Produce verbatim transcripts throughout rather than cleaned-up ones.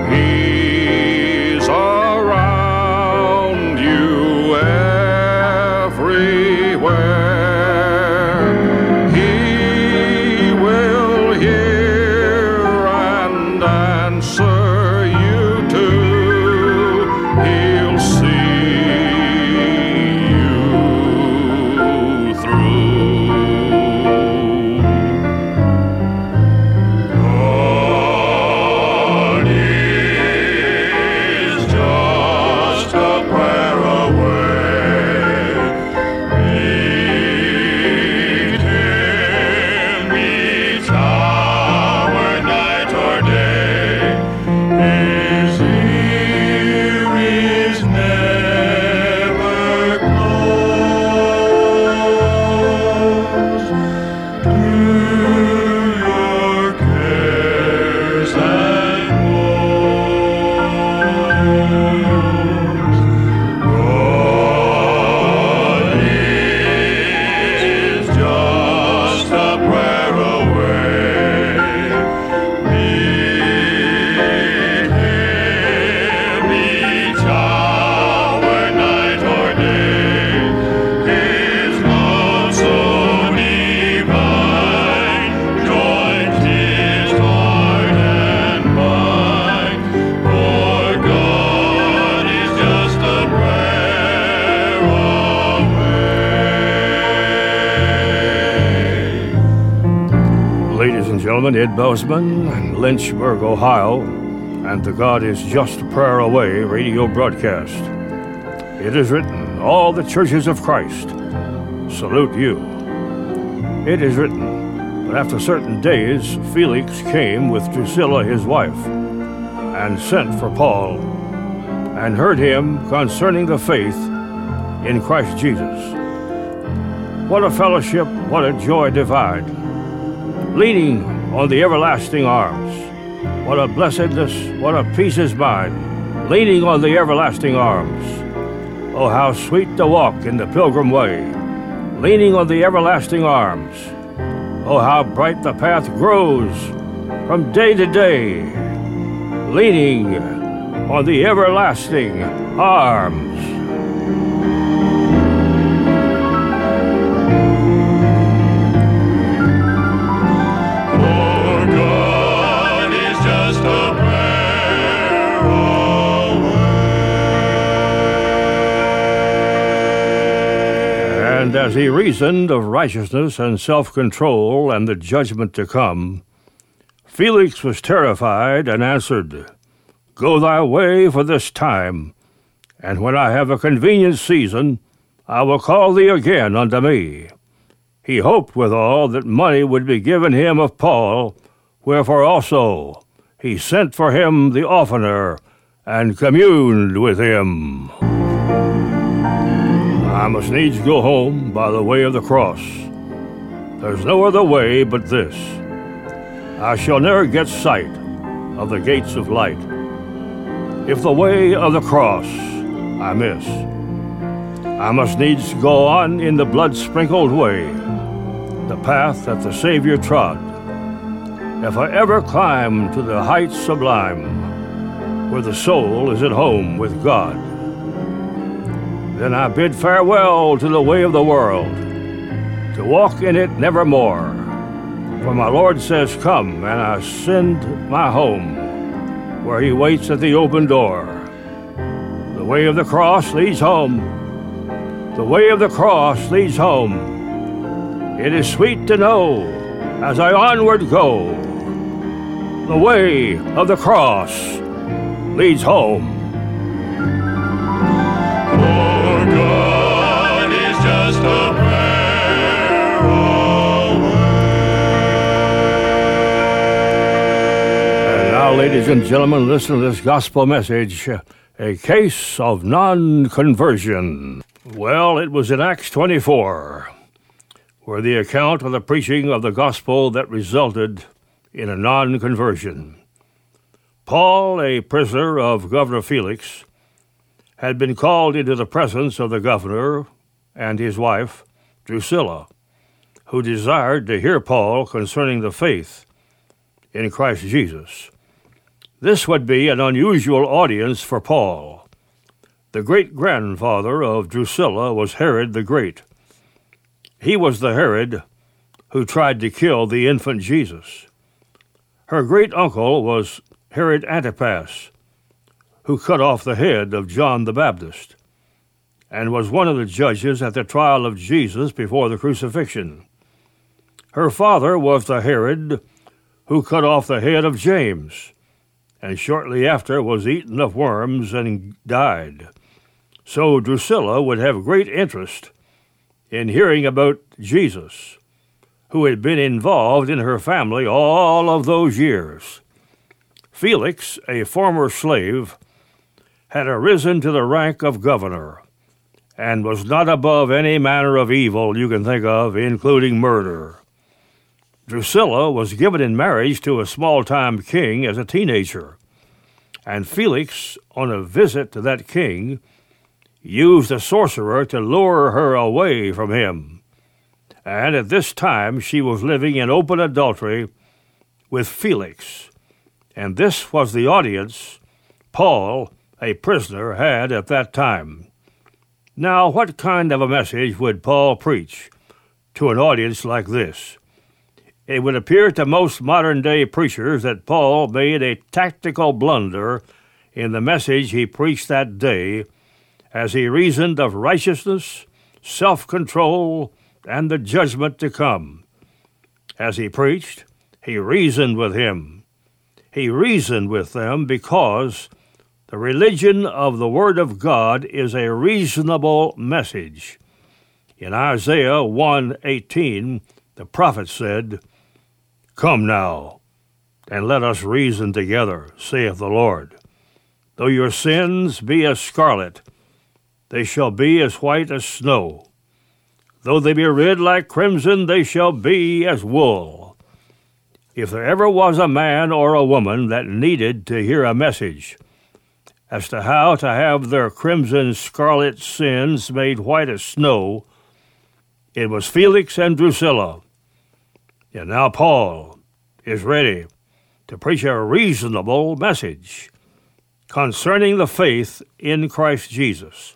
He's around you everywhere. He will hear and answer you too. He'll see you through. God is just a prayer away. Meet Him each hour, night or day. His ear is never closed to your cares and woes. God is just a prayer away. Meet Him each hour, night or day. His love so divine joins His heart and mind. For God is just a prayer away. Ladies and gentlemen, Ed Bozeman, Lynchburg, Ohio, and the God is Just a Prayer Away radio broadcast. It is written, all the churches of Christ salute you. It is written, but after certain days, Felix came with Drusilla his wife, and sent for Paul, and heard him concerning the faith in Christ Jesus. What a fellowship, what a joy divine, leaning on the everlasting arms. What a blessedness, what a peace is mine, leaning on the everlasting arms. Oh, how sweet to walk in the pilgrim way, leaning on the everlasting arms. Oh, how bright the path grows from day to day, leaning on the everlasting arms. For God is just a prayer away. And as he reasoned of righteousness and self-control and the judgment to come, Felix was terrified and answered, Go thy way for this time, and when I have a convenient season, I will call thee again unto me. He hoped withal that money would be given him of Paul, wherefore also he sent for him the oftener, and communed with him. I must needs go home by the way of the cross. There's no other way but this. I shall ne'er get sight of the gates of light, if the way of the cross I miss. I must needs go on in the blood-sprinkled way, the path that the Savior trod. If I ever climb to the heights sublime, where the soul is at home with God, then I bid farewell to the way of the world, to walk in it nevermore. For my Lord says, Come, and I send my home, where he waits at the open door. The way of the cross leads home. The way of the cross leads home. It is sweet to know, as I onward go, the way of the cross leads home. For God is just a prayer away. And now, ladies and gentlemen, listen to this gospel message, a case of non-conversion. Well, it was in Acts twenty-four, where the account of the preaching of the gospel that resulted in a non-conversion. Paul, a prisoner of Governor Felix, had been called into the presence of the governor and his wife, Drusilla, who desired to hear Paul concerning the faith in Christ Jesus. This would be an unusual audience for Paul. The great-grandfather of Drusilla was Herod the Great. He was the Herod who tried to kill the infant Jesus. Her great-uncle was Herod Antipas, who cut off the head of John the Baptist, and was one of the judges at the trial of Jesus before the crucifixion. Her father was the Herod who cut off the head of James, and shortly after was eaten of worms and died. So Drusilla would have great interest in hearing about Jesus, who had been involved in her family all of those years. Felix, a former slave, had arisen to the rank of governor, and was not above any manner of evil you can think of, including murder. Drusilla was given in marriage to a small-time king as a teenager, and Felix, on a visit to that king, used a sorcerer to lure her away from him. And at this time she was living in open adultery with Felix, and this was the audience Paul, a prisoner, had at that time. Now, what kind of a message would Paul preach to an audience like this? It would appear to most modern-day preachers that Paul made a tactical blunder in the message he preached that day as he reasoned of righteousness, self-control, and the judgment to come. As he preached, he reasoned with him. He reasoned with them because the religion of the Word of God is a reasonable message. In Isaiah one eighteen, the prophet said, "Come now, and let us reason together, saith the Lord. Though your sins be as scarlet, they shall be as white as snow. Though they be red like crimson, they shall be as wool." If there ever was a man or a woman that needed to hear a message as to how to have their crimson scarlet sins made white as snow, it was Felix and Drusilla. And now Paul is ready to preach a reasonable message concerning the faith in Christ Jesus.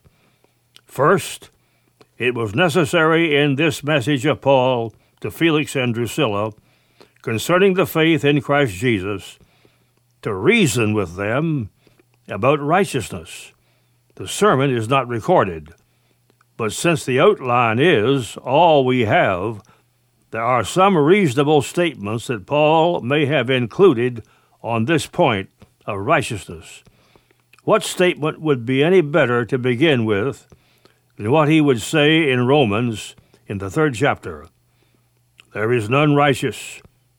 First, it was necessary in this message of Paul to Felix and Drusilla concerning the faith in Christ Jesus to reason with them about righteousness. The sermon is not recorded, but since the outline is all we have, there are some reasonable statements that Paul may have included on this point of righteousness. What statement would be any better to begin with than what he would say in Romans in the third chapter? There is none righteous,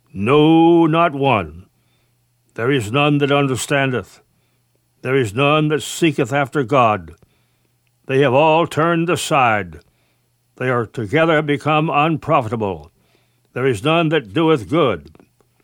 no, not one. There is none that understandeth. There is none that seeketh after God. They have all turned aside. They are together become unprofitable. There is none that doeth good.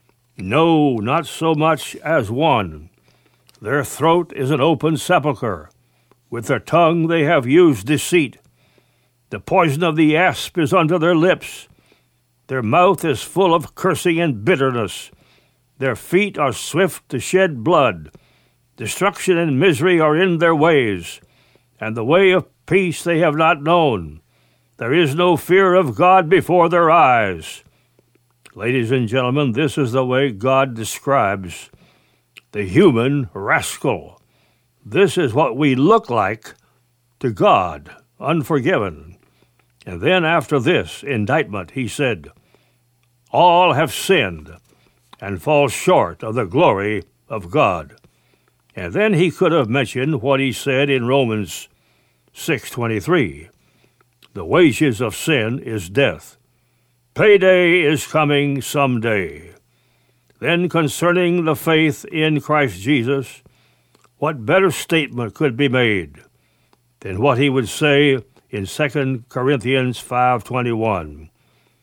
No, not so much as one. Their throat is an open sepulchre. With their tongue they have used deceit. The poison of the asp is under their lips. Their mouth is full of cursing and bitterness. Their feet are swift to shed blood. Destruction and misery are in their ways, and the way of peace they have not known. There is no fear of God before their eyes. Ladies and gentlemen, this is the way God describes the human rascal. This is what we look like to God, unforgiven. And then after this indictment, he said, all have sinned and fall short of the glory of God. And then he could have mentioned what he said in Romans six twenty-three. The wages of sin is death. Payday is coming someday. Then concerning the faith in Christ Jesus, what better statement could be made than what he would say in Second Corinthians five twenty-one?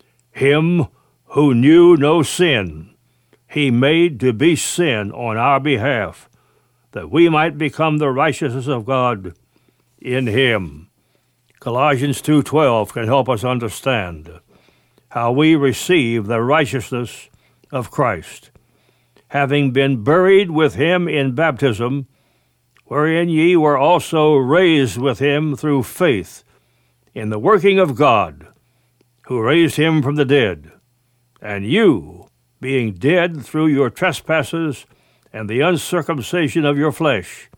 Him who knew no sin, he made to be sin on our behalf, that we might become the righteousness of God in him. Colossians two twelve can help us understand how we receive the righteousness of Christ. having been buried with him in baptism, wherein ye were also raised with him through faith in the working of God, who raised him from the dead. And you, being dead through your trespasses and the uncircumcision of your flesh,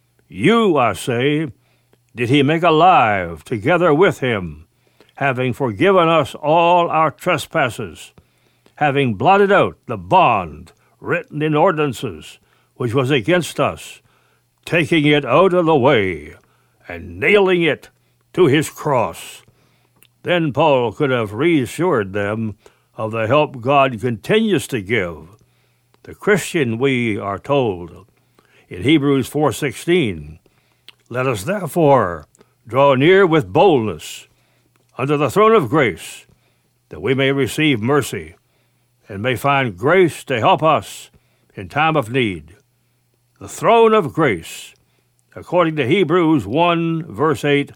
you, I say, did he make alive together with him, having forgiven us all our trespasses, having blotted out the bond written in ordinances, which was against us, taking it out of the way, and nailing it to his cross. Then Paul could have reassured them of the help God continues to give. The Christian, we are told in Hebrews four sixteen, let us therefore draw near with boldness unto the throne of grace, that we may receive mercy, and may find grace to help us in time of need. The throne of grace, according to Hebrews one, verse eight,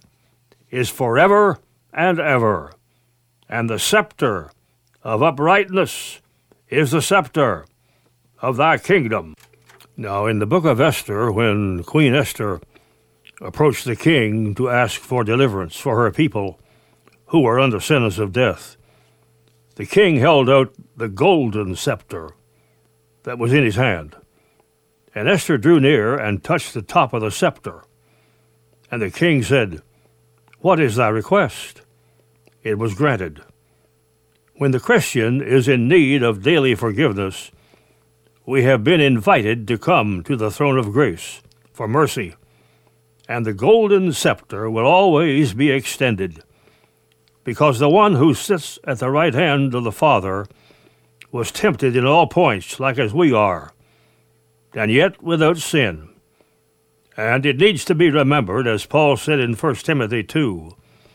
is forever and ever, and the scepter of uprightness is the scepter of thy kingdom. Now, in the book of Esther, when Queen Esther approached the king to ask for deliverance for her people who were under sentence of death, the king held out the golden scepter that was in his hand. And Esther drew near and touched the top of the scepter. And the king said, What is thy request? It was granted. When the Christian is in need of daily forgiveness, we have been invited to come to the throne of grace for mercy, and the golden scepter will always be extended, because the one who sits at the right hand of the Father was tempted in all points like as we are, and yet without sin. And it needs to be remembered, as Paul said in First Timothy two,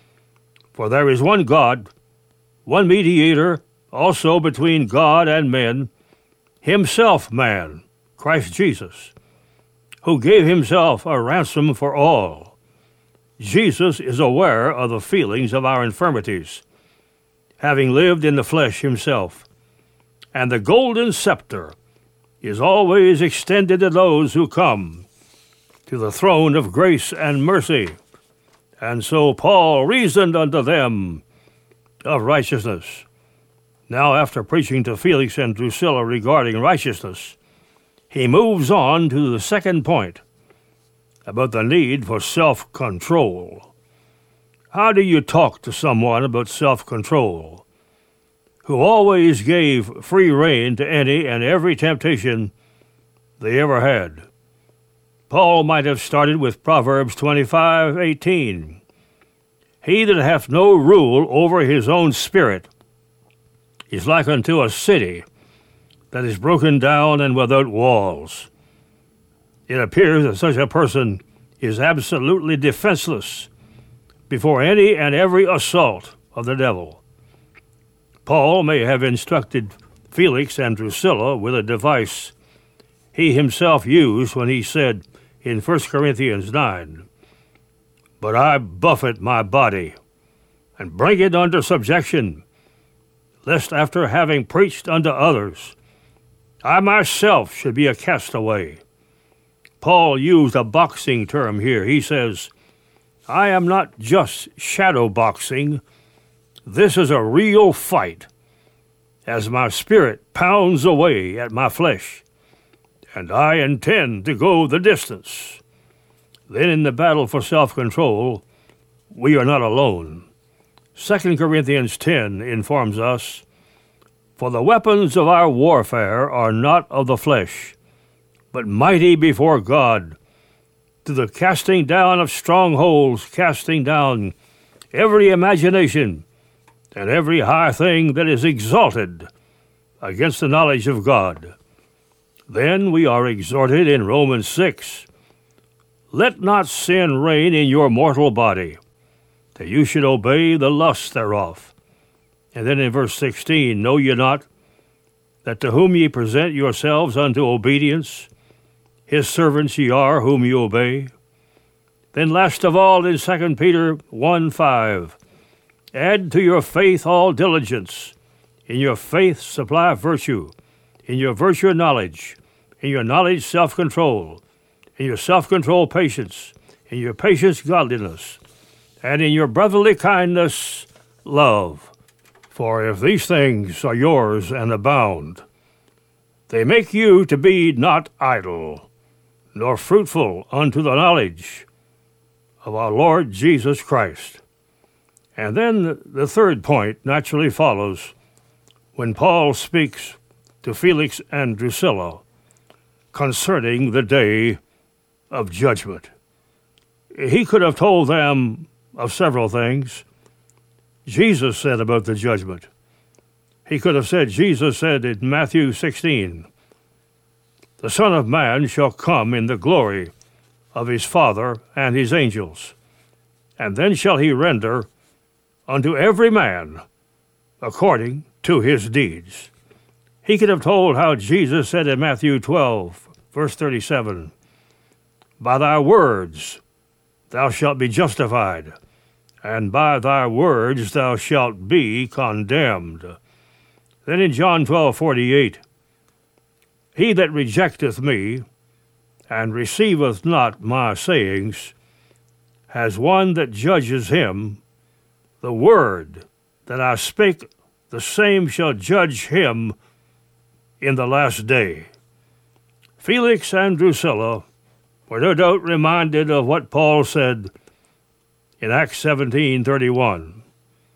for there is one God, one mediator also between God and men, himself man, Christ Jesus, who gave himself a ransom for all. Jesus is aware of the feelings of our infirmities, having lived in the flesh himself. And the golden scepter is always extended to those who come to the throne of grace and mercy. And so Paul reasoned unto them of righteousness. Now, after preaching to Felix and Drusilla regarding righteousness, he moves on to the second point about the need for self-control. How do you talk to someone about self-control, who always gave free rein to any and every temptation they ever had? Paul might have started with Proverbs twenty-five eighteen. He that hath no rule over his own spirit is like unto a city that is broken down and without walls. It appears that such a person is absolutely defenseless before any and every assault of the devil. Paul may have instructed Felix and Drusilla with a device he himself used when he said in First Corinthians nine, But I buffet my body, and bring it under subjection, lest after having preached unto others, I myself should be a castaway. Paul used a boxing term here. He says, I am not just shadow boxing. This is a real fight, as my spirit pounds away at my flesh, and I intend to go the distance. Then in the battle for self-control, we are not alone. Second Corinthians ten informs us, For the weapons of our warfare are not of the flesh, but mighty before God, to the casting down of strongholds, casting down every imagination and every high thing that is exalted against the knowledge of God. Then we are exhorted in Romans six, Let not sin reign in your mortal body, that you should obey the lusts thereof. And then in verse sixteen, Know ye not that to whom ye present yourselves unto obedience, his servants ye are whom ye obey? Then last of all in Second Peter one five, Add to your faith all diligence, in your faith supply virtue, in your virtue knowledge, in your knowledge self-control, in your self-control patience, in your patience godliness, and in your brotherly kindness love. For if these things are yours and abound, they make you to be not idle, nor fruitful unto the knowledge of our Lord Jesus Christ. And then the third point naturally follows when Paul speaks to Felix and Drusilla concerning the day of judgment. He could have told them of several things. Jesus said about the judgment. He could have said, Jesus said in Matthew sixteen, the Son of Man shall come in the glory of his Father and his angels, and then shall he render unto every man according to his deeds. He could have told how Jesus said in Matthew twelve, verse thirty-seven, by thy words thou shalt be justified, and by thy words thou shalt be condemned. Then in John twelve forty-eight, he that rejecteth me, and receiveth not my sayings, has one that judges him. The word that I spake, the same shall judge him in the last day. Felix and Drusilla were no doubt reminded of what Paul said in Acts seventeen thirty-one.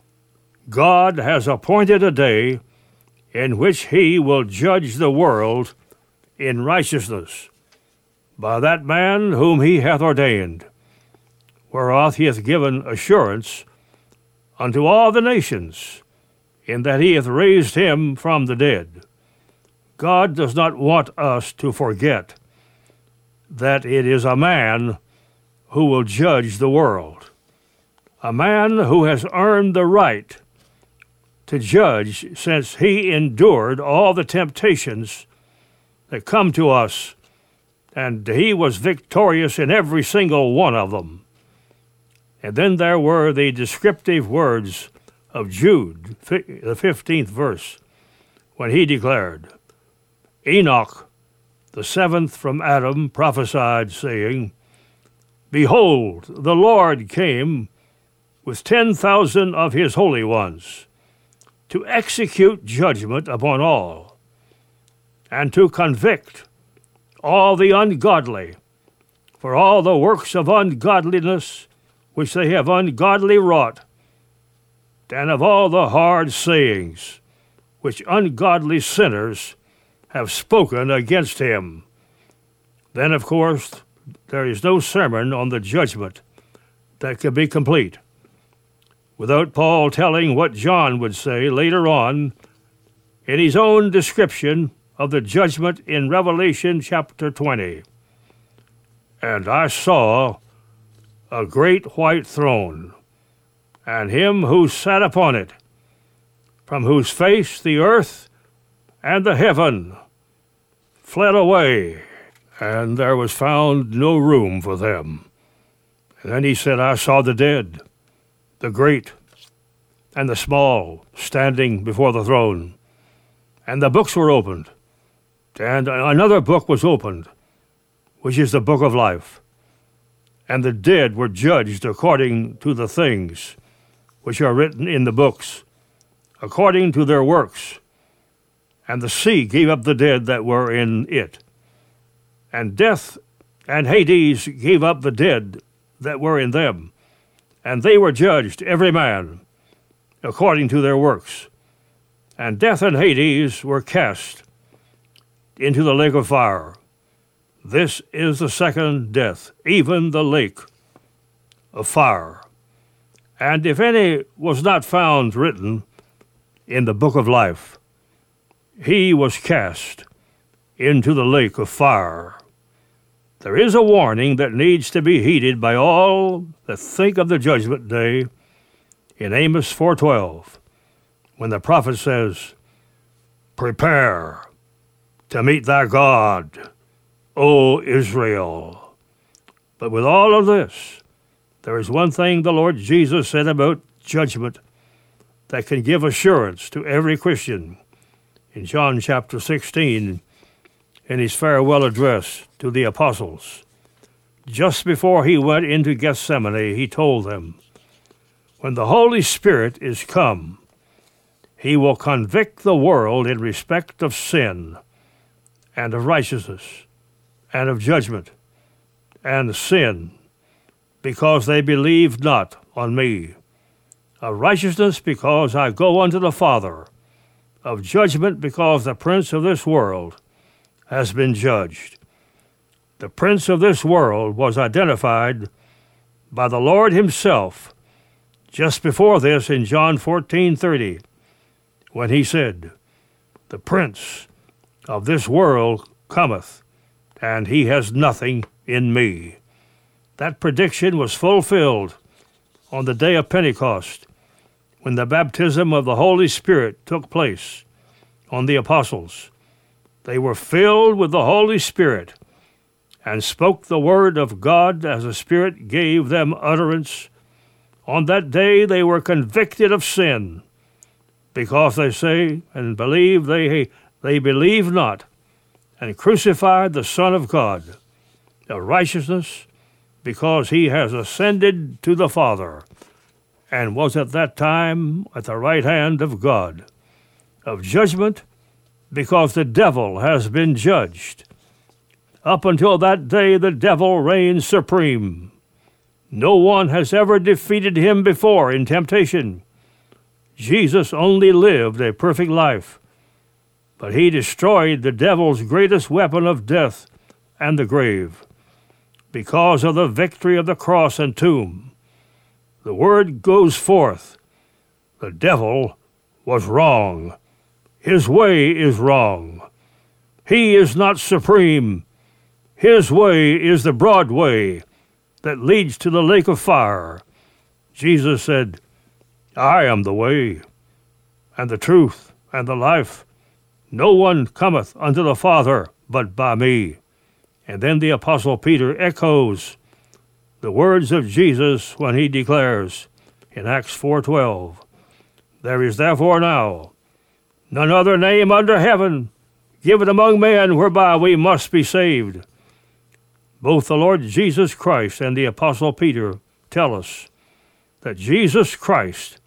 God has appointed a day in which he will judge the world in righteousness by that man whom he hath ordained, whereof he hath given assurance unto all the nations, in that he hath raised him from the dead. God does not want us to forget that it is a man who will judge the world, a man who has earned the right to judge since he endured all the temptations that come to us, and he was victorious in every single one of them. And then there were the descriptive words of Jude, the fifteenth verse, when he declared, Enoch, the seventh from Adam, prophesied, saying, Behold, the Lord came with ten thousand of his holy ones, to execute judgment upon all, and to convict all the ungodly for all the works of ungodliness which they have ungodly wrought, and of all the hard sayings which ungodly sinners have spoken against him. Then, of course, there is no sermon on the judgment that can be complete without Paul telling what John would say later on in his own description of the judgment in Revelation chapter twenty. And I saw a great white throne, and him who sat upon it, from whose face the earth and the heaven fled away, and there was found no room for them. And then he said, I saw the dead, the great and the small, standing before the throne, and the books were opened, and another book was opened, which is the book of life. And the dead were judged according to the things which are written in the books, according to their works. And the sea gave up the dead that were in it. And death and Hades gave up the dead that were in them. And they were judged, every man, according to their works. And death and Hades were cast into the lake of fire. This is the second death, even the lake of fire. And if any was not found written in the book of life, he was cast into the lake of fire. There is a warning that needs to be heeded by all that think of the judgment day in Amos four twelve, when the prophet says, Prepare to meet thy God, O Israel. But with all of this, there is one thing the Lord Jesus said about judgment that can give assurance to every Christian. in John chapter sixteen, in his farewell address to the apostles. Just before he went into Gethsemane, he told them, "When the Holy Spirit is come, he will convict the world in respect of sin, and of righteousness, and of judgment, and sin, because they believe not on me. Of righteousness, because I go unto the Father. Of judgment, because the prince of this world has been judged." The prince of this world was identified by the Lord himself just before this in John fourteen thirty, when he said, "The prince of this world cometh, and he has nothing in me." That prediction was fulfilled on the day of Pentecost, when the baptism of the Holy Spirit took place on the apostles. They were filled with the Holy Spirit and spoke the word of God as the Spirit gave them utterance. On that day they were convicted of sin, because they say and believe they, they believe not, and crucified the Son of God. Of righteousness, because he has ascended to the Father, and was at that time at the right hand of God. Of judgment, because the devil has been judged. Up until that day, the devil reigned supreme. No one has ever defeated him before in temptation. Jesus only lived a perfect life, but he destroyed the devil's greatest weapon of death and the grave. Because of the victory of the cross and tomb, the word goes forth, the devil was wrong. His way is wrong. He is not supreme. His way is the broad way that leads to the lake of fire. Jesus said, "I am the way, and the truth, and the life. No one cometh unto the Father but by me." And then the Apostle Peter echoes the words of Jesus when he declares in Acts four twelve, "There is therefore now none other name under heaven given among men whereby we must be saved." Both the Lord Jesus Christ and the Apostle Peter tell us that Jesus Christ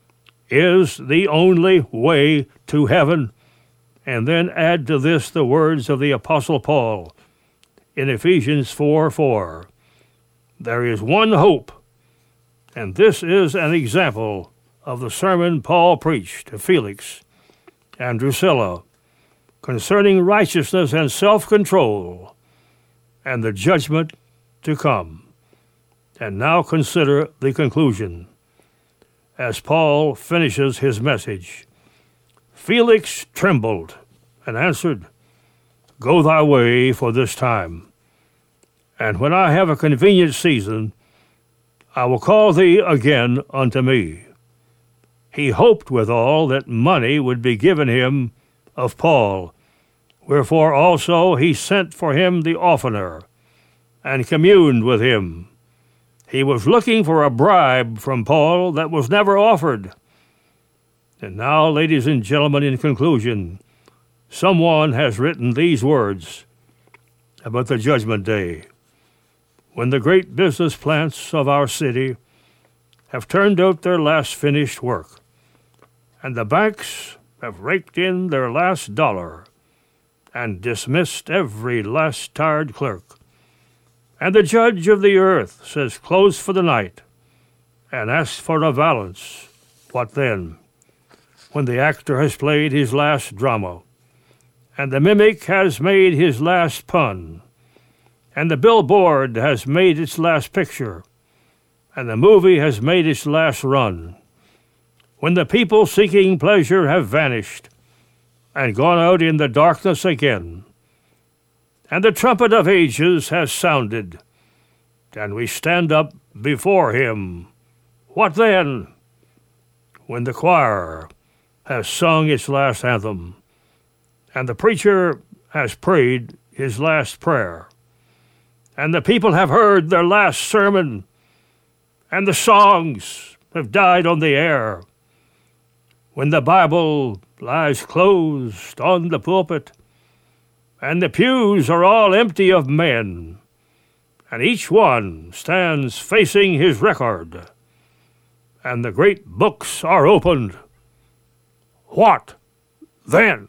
is the only way to heaven, and then add to this the words of the Apostle Paul in Ephesians four four. There is one hope, and this is an example of the sermon Paul preached to Felix and Drusilla concerning righteousness and self-control and the judgment to come. And now consider the conclusion as Paul finishes his message. Felix trembled and answered, "Go thy way for this time, and when I have a convenient season, I will call thee again unto me." He hoped withal that money would be given him of Paul, wherefore also he sent for him the oftener, and communed with him. He was looking for a bribe from Paul that was never offered. And now, ladies and gentlemen, in conclusion, someone has written these words about the judgment day, when the great business plants of our city have turned out their last finished work, and the banks have raked in their last dollar and dismissed every last tired clerk, and the judge of the earth says close for the night and asks for a valance. What then? When the actor has played his last drama, and the mimic has made his last pun, and the billboard has made its last picture, and the movie has made its last run, when the people seeking pleasure have vanished and gone out in the darkness again, and the trumpet of ages has sounded, and we stand up before him, what then? When the choir has sung its last anthem, and the preacher has prayed his last prayer, and the people have heard their last sermon, and the songs have died on the air, when the Bible lies closed on the pulpit, and the pews are all empty of men, and each one stands facing his record, and the great books are opened, what then?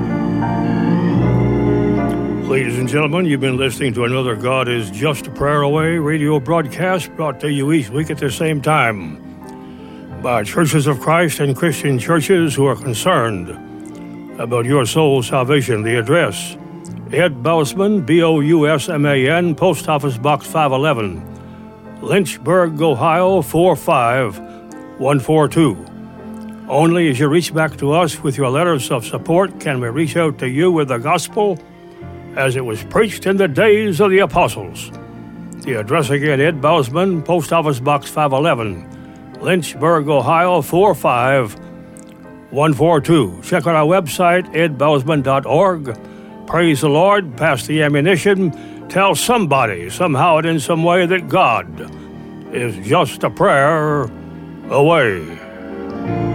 Ladies and gentlemen, you've been listening to another God is Just a Prayer Away radio broadcast brought to you each week at the same time by Churches of Christ and Christian churches who are concerned about your soul's salvation. The address, Ed Bousman, B O U S M A N, Post Office Box five eleven, Lynchburg, Ohio four five one four two. Only as you reach back to us with your letters of support can we reach out to you with the gospel as it was preached in the days of the apostles. The address again, Ed Bousman, Post Office Box five eleven, Lynchburg, Ohio four five one four two. Check out our website, ed bousman dot org. Praise the Lord, pass the ammunition, tell somebody, somehow and in some way, that God is just a prayer away.